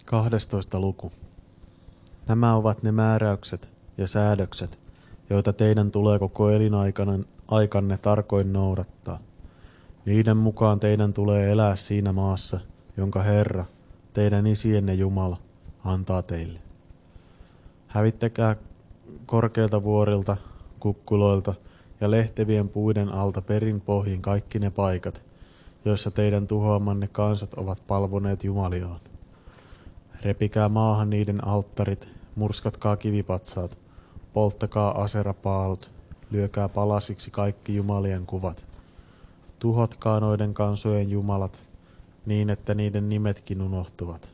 12. luku. Nämä ovat ne määräykset ja säädökset, joita teidän tulee koko elinaikanne tarkoin noudattaa. Niiden mukaan teidän tulee elää siinä maassa, jonka Herra, teidän isienne Jumala, antaa teille. Hävittäkää korkeilta vuorilta, kukkuloilta ja lehtevien puiden alta perin pohjin kaikki ne paikat, joissa teidän tuhoamanne kansat ovat palvoneet Jumaliaan. Repikää maahan niiden alttarit, murskatkaa kivipatsaat, polttakaa aserapaalut, lyökää palasiksi kaikki jumalien kuvat. Tuhotkaa noiden kansojen jumalat, niin että niiden nimetkin unohtuvat.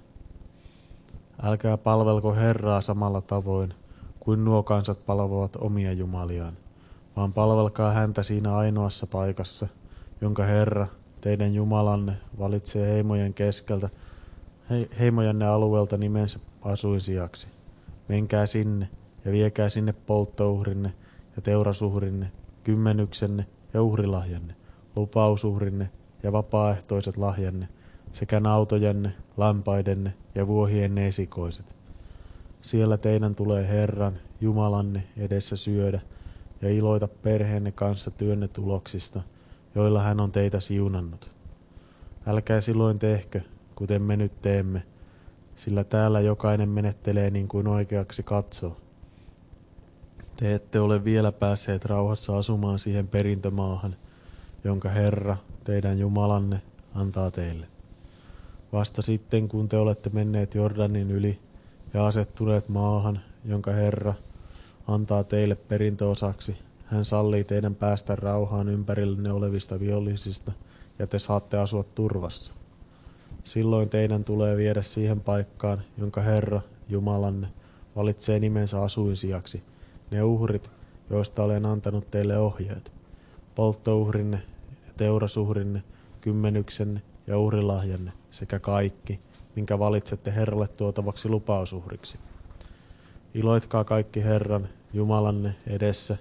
Älkää palvelko Herraa samalla tavoin, kuin nuo kansat palvovat omia jumaliaan, vaan palvelkaa häntä siinä ainoassa paikassa, jonka Herra, teidän Jumalanne, valitsee heimojen keskeltä, heimojenne alueelta nimensä asuinsijaksi. Menkää sinne ja viekää sinne polttouhrinne ja teurasuhrinne, kymmenyksenne ja uhrilahjanne, lupausuhrinne ja vapaaehtoiset lahjanne, sekä nautojenne, lampaidenne ja vuohienne esikoiset. Siellä teidän tulee Herran, Jumalanne, edessä syödä ja iloita perheenne kanssa työnne tuloksista, joilla hän on teitä siunannut. Älkää silloin tehkö, kuten me nyt teemme, sillä täällä jokainen menettelee niin kuin oikeaksi katsoo. Te ette ole vielä päässeet rauhassa asumaan siihen perintömaahan, jonka Herra, teidän Jumalanne, antaa teille. Vasta sitten, kun te olette menneet Jordanin yli ja asettuneet maahan, jonka Herra antaa teille perintöosaksi, hän sallii teidän päästä rauhaan ympärillenne olevista vihollisista, ja te saatte asua turvassa. Silloin teidän tulee viedä siihen paikkaan, jonka Herra, Jumalanne, valitsee nimensä asuinsijaksi, ne uhrit, joista olen antanut teille ohjeet, polttouhrinne ja teurasuhrinne, kymmenyksenne ja uhrilahjanne, sekä kaikki, minkä valitsette Herralle tuotavaksi lupausuhriksi. Iloitkaa kaikki Herran, Jumalanne, edessä,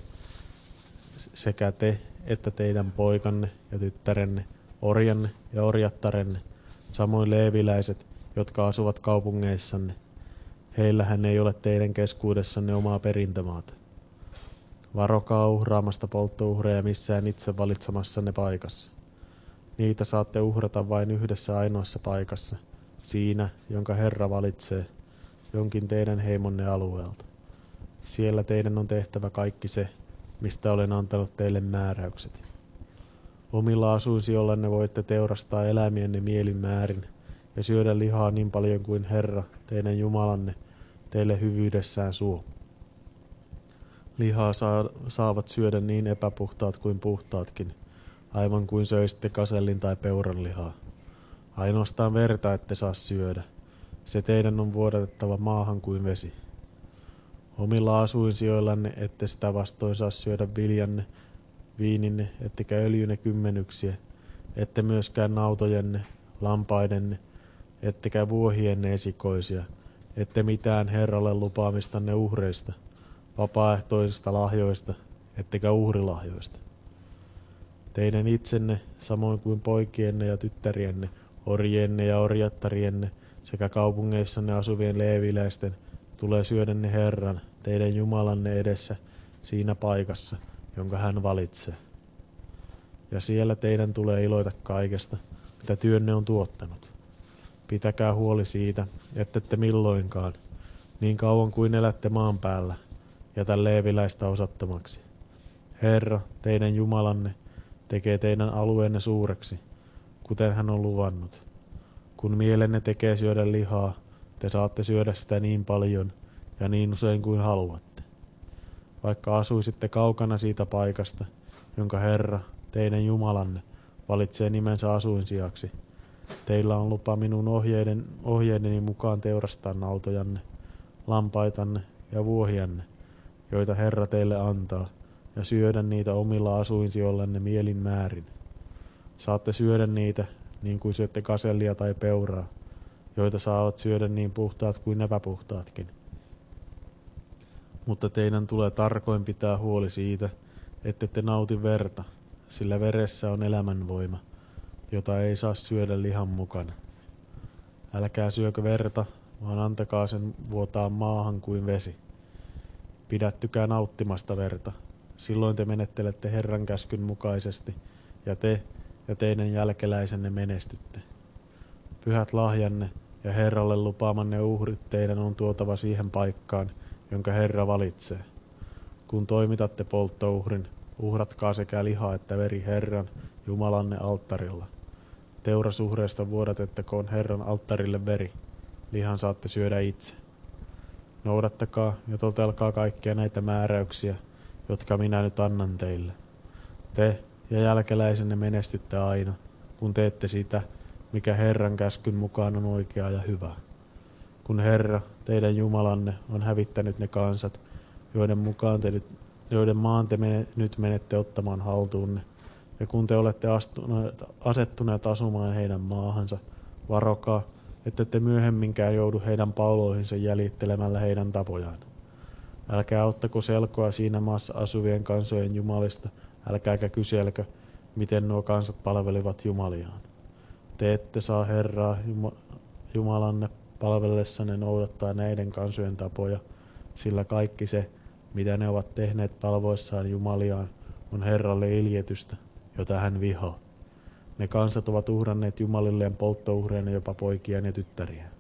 sekä te että teidän poikanne ja tyttärenne, orjanne ja orjattarenne, samoin leeviläiset, jotka asuvat kaupungeissanne. Heillähän ei ole teidän keskuudessanne omaa perintömaata. Varokaa uhraamasta polttouhreja missään itse valitsemassanne paikassa. Niitä saatte uhrata vain yhdessä ainoassa paikassa, siinä, jonka Herra valitsee, jonkin teidän heimonne alueelta. Siellä teidän on tehtävä kaikki se, mistä olen antanut teille määräykset. Omilla asuinsijoillanne voitte teurastaa eläimienne mielin määrin ja syödä lihaa niin paljon kuin Herra, teidän Jumalanne, teille hyvyydessään suo. Lihaa saavat syödä niin epäpuhtaat kuin puhtaatkin, aivan kuin söisitte kasellin tai peuran lihaa. Ainoastaan verta ette saa syödä. Se teidän on vuodatettava maahan kuin vesi. Omilla asuinsijoillanne ette sitä vastoin saa syödä viljanne, viininne, ettekä öljynne kymmenyksiä, ette myöskään nautojenne, lampaidenne, ettekä vuohienne esikoisia, ette mitään Herralle lupaamistanne uhreista, vapaaehtoisista lahjoista, ettekä uhrilahjoista. Teidän itsenne, samoin kuin poikienne ja tyttärienne, orjienne ja orjattarienne, sekä kaupungeissanne asuvien leeviläisten, tulee syödä ne Herran, teidän Jumalanne edessä, siinä paikassa, jonka hän valitsee. Ja siellä teidän tulee iloita kaikesta, mitä työnne on tuottanut. Pitäkää huoli siitä, ettette milloinkaan, niin kauan kuin elätte maan päällä, jätä leeviläistä osattomaksi. Herra, teidän Jumalanne, tekee teidän alueenne suureksi, kuten hän on luvannut. Kun mielenne tekee syödä lihaa, te saatte syödä sitä niin paljon ja niin usein kuin haluatte. Vaikka asuisitte kaukana siitä paikasta, jonka Herra, teidän Jumalanne, valitsee nimensä asuinsijaksi, teillä on lupa minun ohjeideni mukaan teurastaa nautojanne, lampaitanne ja vuohianne, joita Herra teille antaa, ja syödä niitä omilla asuinsijoillanne mielin määrin. Saatte syödä niitä, niin kuin syötte kasellia tai peuraa, joita saavat syödä niin puhtaat kuin epäpuhtaatkin. Mutta teidän tulee tarkoin pitää huoli siitä, ettette nauti verta, sillä veressä on elämänvoima, jota ei saa syödä lihan mukana. Älkää syökö verta, vaan antakaa sen vuotaa maahan kuin vesi. Pidättykää nauttimasta verta. Silloin te menettelette Herran käskyn mukaisesti, ja te ja teidän jälkeläisenne menestytte. Pyhät lahjanne ja Herralle lupaamanne uhrit teidän on tuotava siihen paikkaan, jonka Herra valitsee. Kun toimitatte polttouhrin, uhratkaa sekä liha että veri Herran, Jumalanne alttarilla. Teurasuhreesta vuodatettakoon Herran alttarille veri. Lihan saatte syödä itse. Noudattakaa ja totelkaa kaikkia näitä määräyksiä, jotka minä nyt annan teille. Te ja jälkeläisenne menestytte aina, kun teette sitä, mikä Herran käskyn mukaan on oikeaa ja hyvää. Kun Herra, teidän Jumalanne, on hävittänyt ne kansat, joiden maan te nyt menette ottamaan haltuunne, ja kun te olette asettuneet asumaan heidän maahansa, varokaa, että te myöhemminkään joudu heidän pauloihinsa jäljittelemällä heidän tapojaan. Älkää ottako selkoa siinä maassa asuvien kansojen jumalista, älkääkä kyselkö, miten nuo kansat palvelivat jumaliaan. Te ette saa Herraa Jumalanne palvellessanne noudattaa näiden kansojen tapoja, sillä kaikki se, mitä ne ovat tehneet palvoissaan jumaliaan, on Herralle iljetystä, jota hän vihaa. Ne kansat ovat uhranneet jumalilleen polttouhreina jopa poikiaan ja tyttäriään.